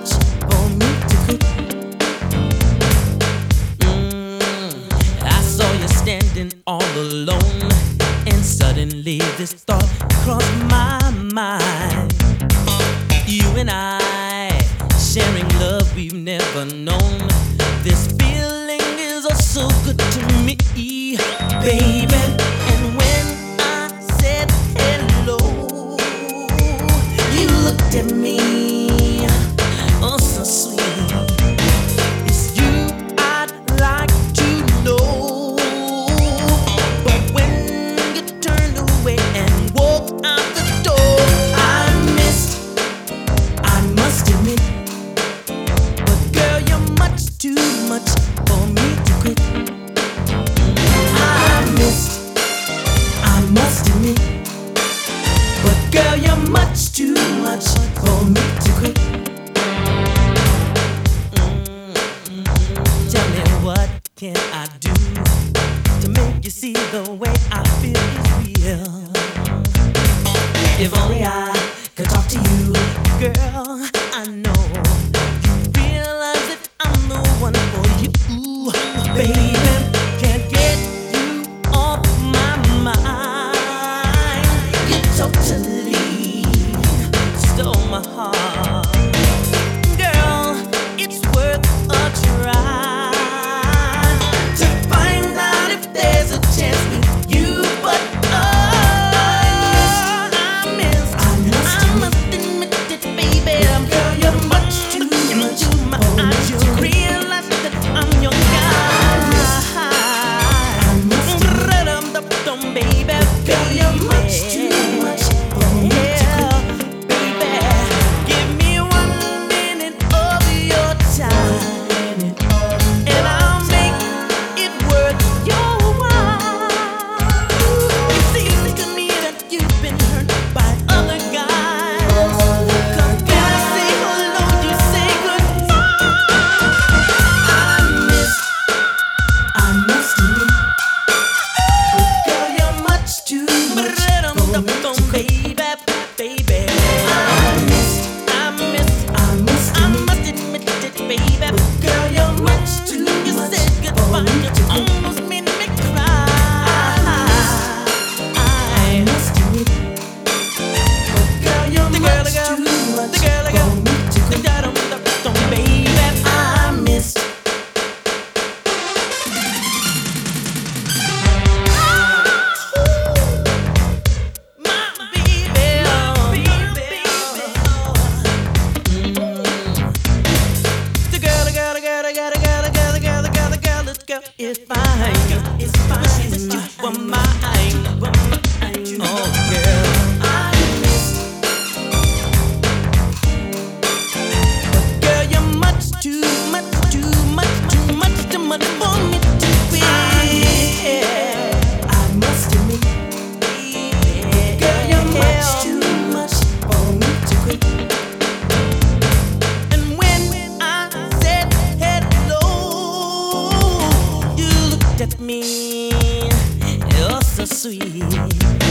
much for me to quit. I saw you standing all alone, and suddenly this thought crossed my mind. You and I sharing love we've never known. This feeling is oh so good to me, baby. And when I said hello, you looked at me, oh so sweet. It's you I'd like to know. But when you turned away and walked out the door, I must admit. But girl, you're much too much for me to quit. I must admit. But girl, you're much too much for me to quit. Tell me what can I do to make you see the way I feel is real? If only I could talk to you, girl. I know you feel as if I'm the one for you, baby. Can't get you off my mind. You totally stole my heart, girl. It's worth a try to find out if there's a chance with you, but it's fine. It's fine. You were mine. Oh, girl. But girl, you're much too much for me to quit. I must admit, girl, you're much too much for me to quit. And when I said hello, at me, you're so sweet.